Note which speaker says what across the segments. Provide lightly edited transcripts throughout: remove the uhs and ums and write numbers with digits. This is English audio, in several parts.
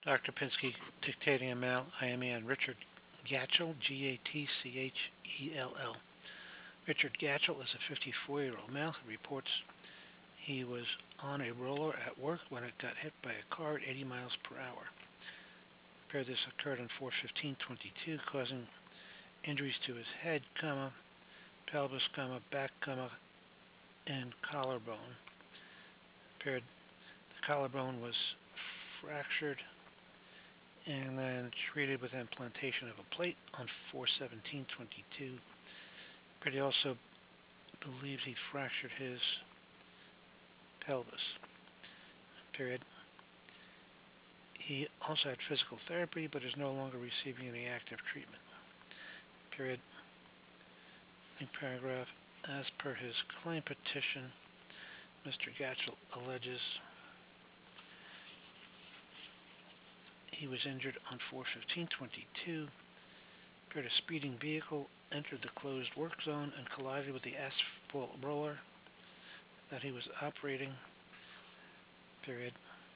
Speaker 1: Dr. Pinsky dictating a male IME on Richard Gatchell, Gatchell. Richard Gatchell is a 54-year-old male who reports he was on a roller at work when it got hit by a car at 80 miles per hour. This occurred on 4/15/22, causing injuries to his head, pelvis, back, and collarbone. The collarbone was fractured and then treated with implantation of a plate on 4/17/22. He also believes he fractured his pelvis. Period. He also had physical therapy, but is no longer receiving any active treatment. Period. In paragraph, as per his claim petition, Mr. Gatchell alleges he was injured on 4/15/22. A speeding vehicle entered the closed work zone and collided with the asphalt roller that he was operating. Period.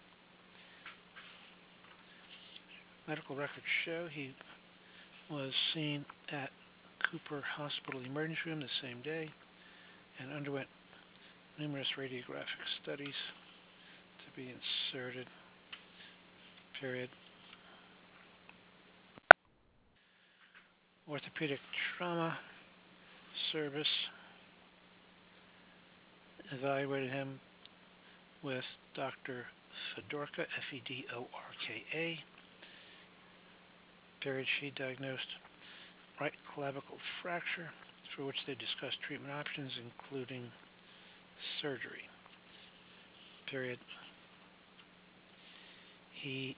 Speaker 1: Medical records show he was seen at Cooper Hospital Emergency Room the same day and underwent numerous radiographic studies to be inserted. Period. Orthopedic Trauma Service evaluated him with Dr. Fedorka, Fedorka. Period. She diagnosed right clavicle fracture, for which they discussed treatment options, including surgery. Period. He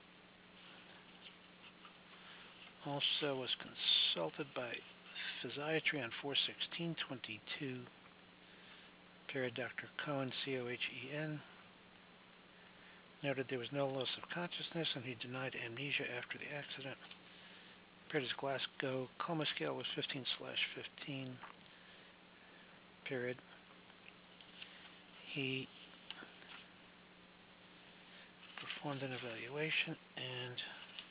Speaker 1: also was consulted by physiatry on 4/16/22. Period. Dr. Cohen, Cohen, noted there was no loss of consciousness and he denied amnesia after the accident. Period. His Glasgow Coma Scale was 15/15. Period. He performed an evaluation and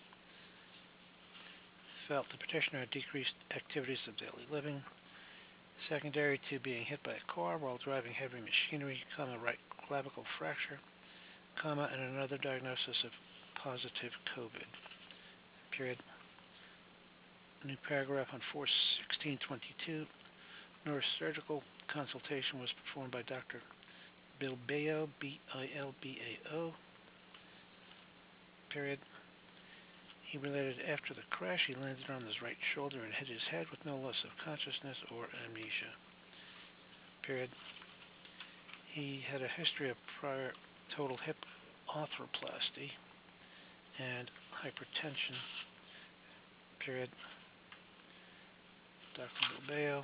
Speaker 1: felt the petitioner had decreased activities of daily living, secondary to being hit by a car while driving heavy machinery, right clavicle fracture, and another diagnosis of positive COVID. Period. New paragraph on 4/16/22. Neurosurgical consultation was performed by Dr. Bilbao, Bilbao. Period. He related after the crash he landed on his right shoulder and hit his head with no loss of consciousness or amnesia. Period. He had a history of prior total hip arthroplasty and hypertension. Period. Dr. Bilbao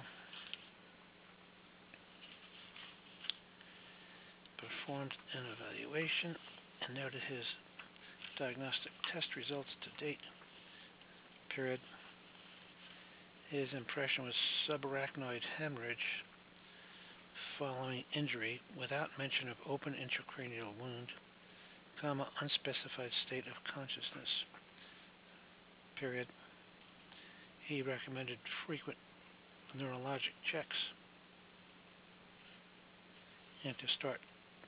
Speaker 1: performed an evaluation and noted his diagnostic test results to date. Period. His impression was subarachnoid hemorrhage following injury without mention of open intracranial wound, unspecified state of consciousness. Period. He recommended frequent neurologic checks and to start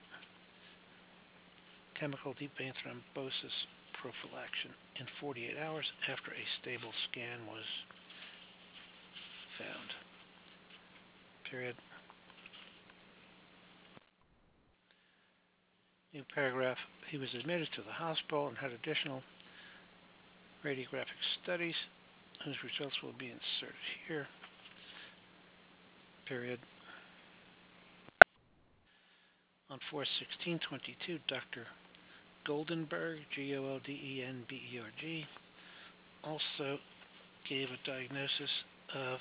Speaker 1: chemical deep vein thrombosis prophylaxis in 48 hours after a stable scan was found. Period. New paragraph. He was admitted to the hospital and had additional radiographic studies whose results will be inserted here. Period. On 4/16/22, Dr. Goldenberg, Goldenberg, also gave a diagnosis of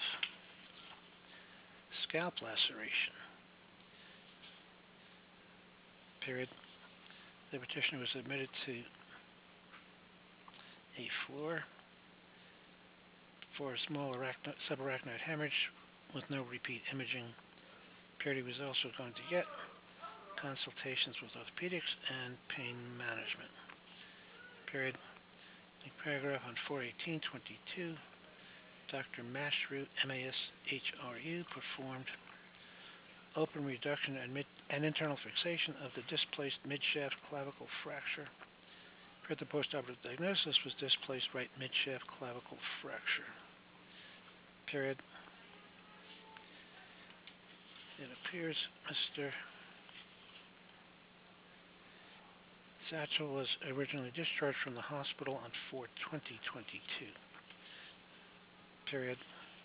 Speaker 1: scalp laceration. Period. The petitioner was admitted to a floor for a small subarachnoid hemorrhage with no repeat imaging. Period. He was also going to get consultations with orthopedics and pain management. Period. Paragraph on 4/18/22. Dr. Mashru, M-A-S-H-R-U, performed open reduction and internal fixation of the displaced midshaft clavicle fracture. Per the postoperative diagnosis was displaced right midshaft clavicle fracture. Period. It appears Mr. Satchel was originally discharged from the hospital on 4/20/22. Period.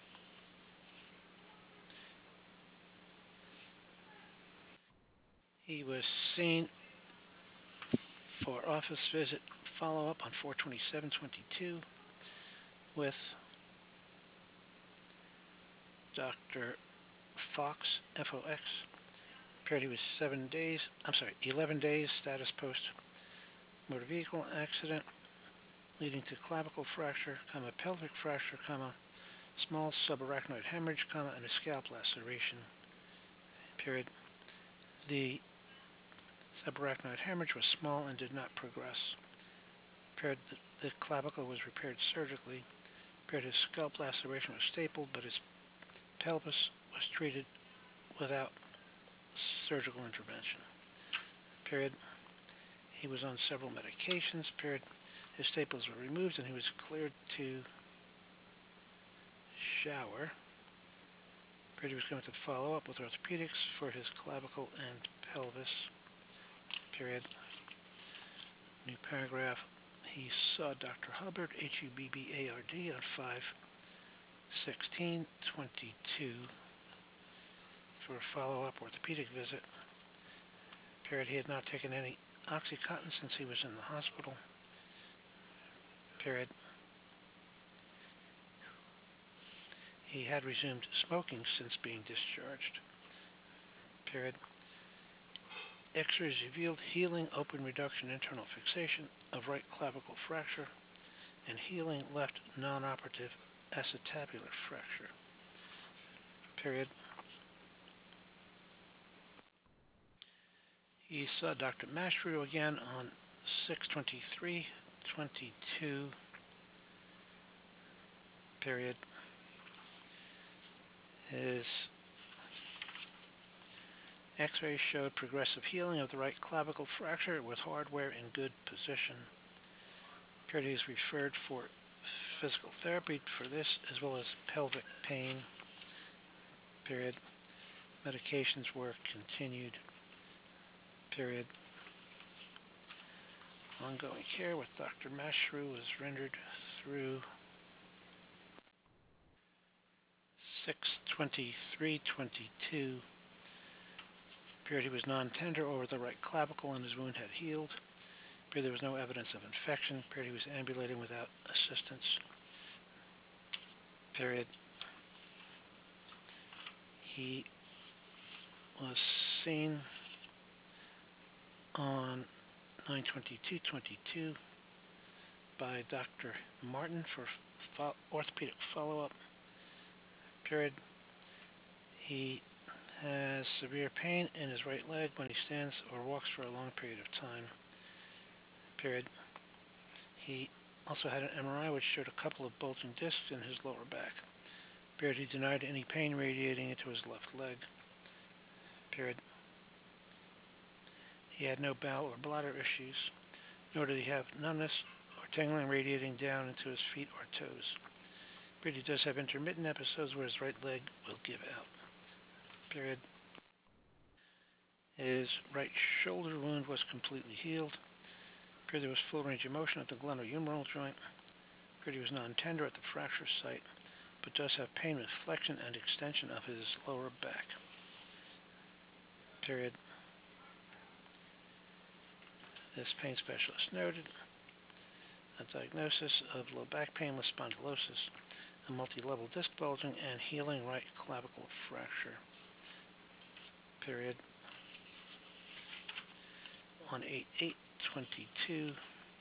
Speaker 1: He was seen for office visit follow-up on 4/27/22 with Dr. Fox, F-O-X. Appeared he was 11 days status post motor vehicle accident leading to clavicle fracture, pelvic fracture, small subarachnoid hemorrhage, and a scalp laceration. Period. The subarachnoid hemorrhage was small and did not progress. Period. The clavicle was repaired surgically. Period. His scalp laceration was stapled, but his pelvis was treated without surgical intervention. Period. He was on several medications. Period. His staples were removed and he was cleared to shower. Period. He was going to follow up with orthopedics for his clavicle and pelvis. Period. New paragraph. He saw Dr. Hubbard, Hubbard, on 5/16/22 for a follow-up orthopedic visit. Period. He had not taken any OxyContin since he was in the hospital. Period. He had resumed smoking since being discharged. Period. X-rays revealed healing open reduction internal fixation of right clavicle fracture and healing left non-operative acetabular fracture. Period. He saw Dr. Mashru again on 6/23/22. Period. His X-rays showed progressive healing of the right clavicle fracture with hardware in good position. Period. He is referred for physical therapy for this as well as pelvic pain. Period. Medications were continued. Period. Ongoing care with Dr. Mashru was rendered through 6/23/22. Period. He was non-tender over the right clavicle and his wound had healed. Period. There was no evidence of infection. Period. He was ambulating without assistance. Period. He was seen on 9/22/22 by Dr. Martin for orthopedic follow-up. Period. He has severe pain in his right leg when he stands or walks for a long period of time. Period. He also had an MRI which showed a couple of bulging discs in his lower back. Period. He denied any pain radiating into his left leg. Period. He had no bowel or bladder issues, nor did he have numbness or tingling radiating down into his feet or toes. Period. He does have intermittent episodes where his right leg will give out. Period. His right shoulder wound was completely healed. Period. There was full range of motion at the glenohumeral joint. Period. He was non-tender at the fracture site, but does have pain with flexion and extension of his lower back. Period. This pain specialist noted a diagnosis of low back pain with spondylosis, a multi-level disc bulging, and healing right clavicle fracture. Period. On 8/8/22,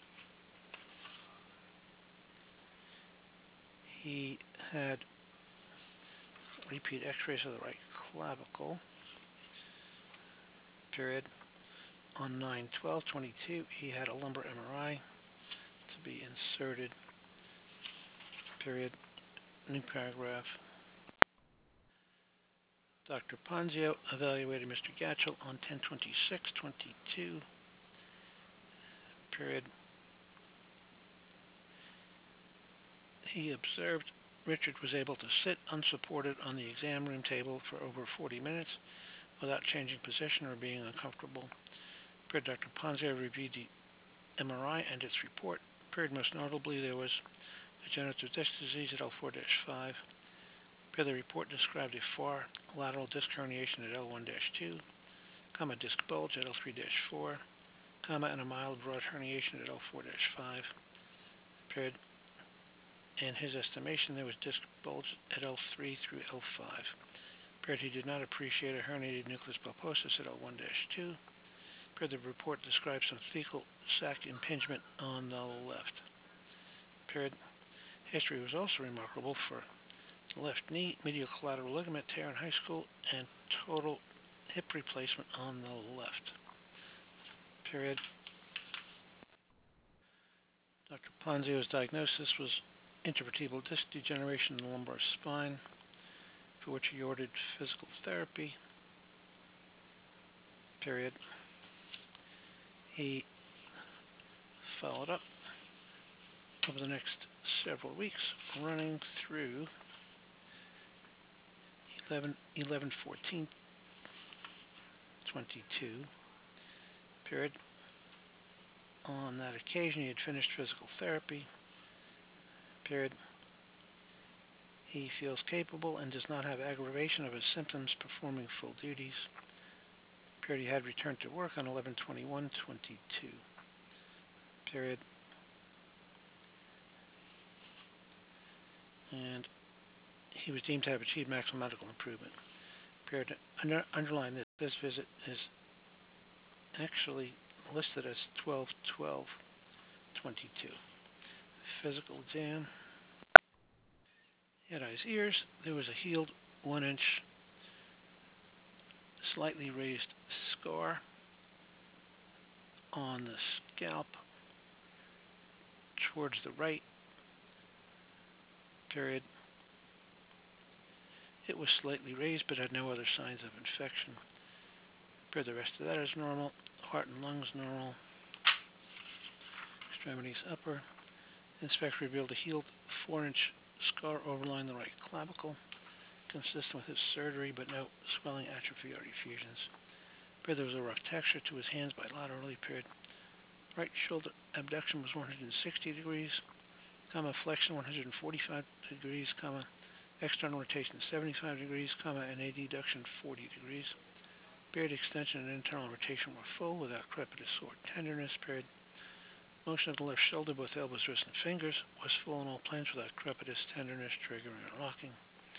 Speaker 1: he had repeat x-rays of the right clavicle. Period. On 9/12/22, he had a lumbar MRI to be inserted. inserted. Period. New paragraph. Dr. Ponzio evaluated Mr. Gatchell on 10/26/22. Period. He observed Richard was able to sit unsupported on the exam room table for over 40 minutes without changing position or being uncomfortable. Period. Dr. Ponzio reviewed the MRI and its report. Period. Most notably, there was degenerative disc disease at L4-5. Period. The report described a far lateral disc herniation at L1-2, disc bulge at L3-4, and a mild broad herniation at L4-5. Period. In his estimation, there was disc bulge at L3 through L5. Period. He did not appreciate a herniated nucleus pulposus at L1-2. Period. The report describes some thecal sac impingement on the left. Period. History was also remarkable for left knee, medial collateral ligament tear in high school, and total hip replacement on the left. Period. Dr. Ponzio's diagnosis was intervertebral disc degeneration in the lumbar spine, for which he ordered physical therapy. Period. He followed up over the next several weeks, running through 11/14/22. Period. On that occasion, he had finished physical therapy. Period. He feels capable and does not have aggravation of his symptoms performing full duties. Period. He had returned to work on 11/21/22. Period. And he was deemed to have achieved maximum medical improvement. Period. Underline this visit is actually listed as 12/12/22. Physical exam. He had eyes, ears. There was a healed 1-inch slightly raised scar on the scalp towards the right. Period. It was slightly raised but had no other signs of infection. Period. The rest of that is normal. Heart and lungs normal. Extremities upper. Inspection revealed a healed 4-inch scar overlying the right clavicle, consistent with his surgery, but no swelling, atrophy, or effusions. Period. There was a rough texture to his hands bilaterally. Period. Right shoulder abduction was 160 degrees, flexion 145 degrees, external rotation 75 degrees, and adduction 40 degrees. Period. Extension and internal rotation were full without crepitus or tenderness. Period. Motion of the left shoulder, both elbows, wrists, and fingers, was full on all planes without crepitus, tenderness, triggering, or locking.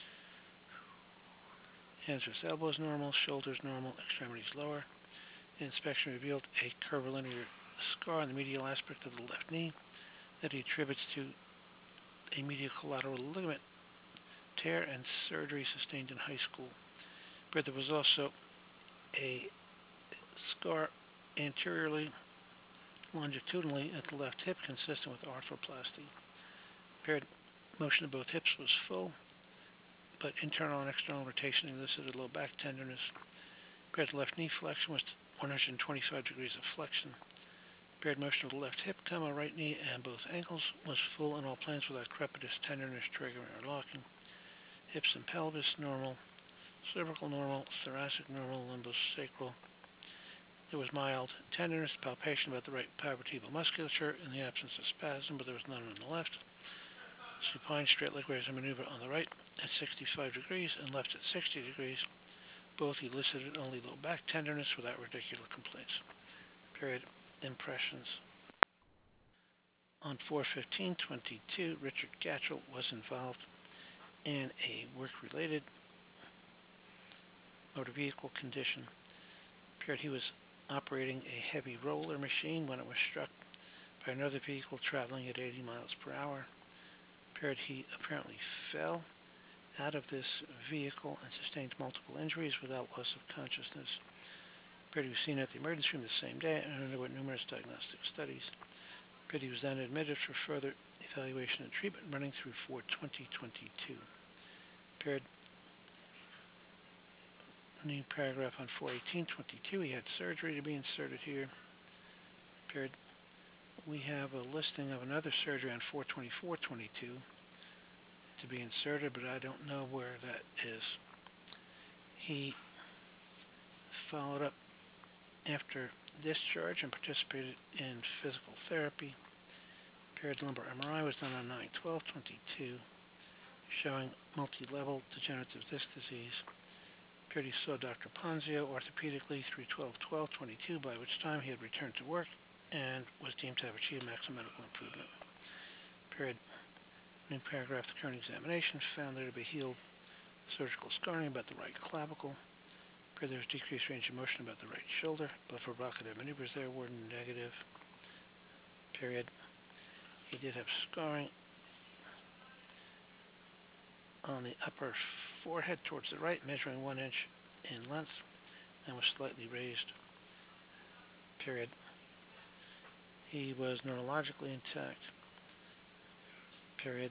Speaker 1: Hands, wrists, elbows normal, shoulders normal, extremities lower. Inspection revealed a curvilinear scar on the medial aspect of the left knee that he attributes to a medial collateral ligament tear and surgery sustained in high school. But there was also a scar anteriorly, longitudinally at the left hip, consistent with arthroplasty. Period. Motion of both hips was full, but internal and external rotation elicited low back tenderness. Period. Left knee flexion was 125 degrees of flexion. Period. Motion of the left hip, right knee, and both ankles was full in all planes without crepitus, tenderness, triggering, or locking. Hips and pelvis normal, cervical normal, thoracic normal, lumbosacral. There was mild tenderness, palpation about the right paravertebral musculature in the absence of spasm, but there was none on the left. Supine straight leg raise and maneuver on the right at 65 degrees and left at 60 degrees. Both elicited only low back tenderness without radicular complaints. Period. Impressions. On 4/15/22, Richard Gatchell was involved in a work-related motor vehicle condition. Period. He was operating a heavy roller machine when it was struck by another vehicle traveling at 80 miles per hour. Period. He apparently fell out of this vehicle and sustained multiple injuries without loss of consciousness. Period. He was seen at the emergency room the same day and underwent numerous diagnostic studies. Period. He was then admitted for further evaluation and treatment running through 4/20/22. Period. New paragraph on 4/18/22. He had surgery to be inserted here. Period. We have a listing of another surgery on 4/24/22 to be inserted, but I don't know where that is. He followed up after discharge and participated in physical therapy. Period. Lumbar MRI was done on 9/12/22, showing multi-level degenerative disc disease. Period. He saw Dr. Ponzio orthopedically through 12/12/22, by which time he had returned to work and was deemed to have achieved maximum medical improvement. Period. New paragraph. The current examination found there to be healed surgical scarring about the right clavicle. Period. There was decreased range of motion about the right shoulder. Both provocative maneuvers there were negative. Period. He did have scarring on the upper forehead towards the right, measuring 1 inch in length, and was slightly raised. Period. He was neurologically intact. Period.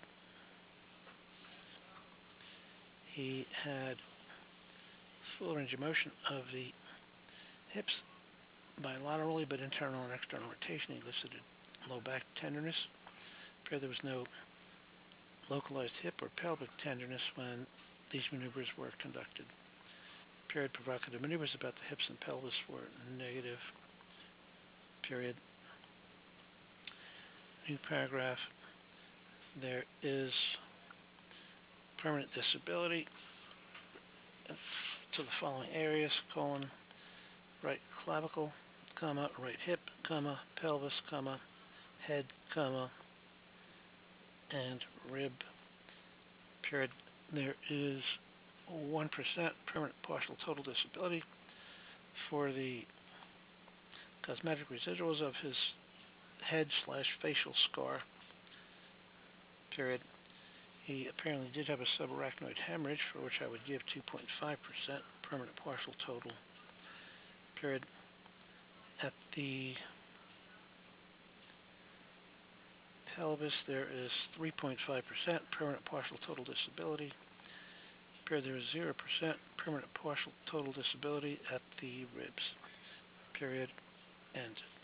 Speaker 1: He had full range of motion of the hips bilaterally, but internal and external rotation. He elicited low back tenderness. Period. There was no localized hip or pelvic tenderness when these maneuvers were conducted. Period. Provocative maneuvers about the hips and pelvis were negative. Period. New paragraph. There is permanent disability to the following areas: colon, right clavicle, comma, right hip, comma, pelvis, comma, head, comma, and rib. Period. There is 1% permanent partial total disability for the cosmetic residuals of his head/facial scar. Period. He apparently did have a subarachnoid hemorrhage, for which I would give 2.5% permanent partial total. Period. At the pelvis, there is 3.5% permanent partial total disability. Period. There is 0% permanent partial total disability at the ribs. Period. End.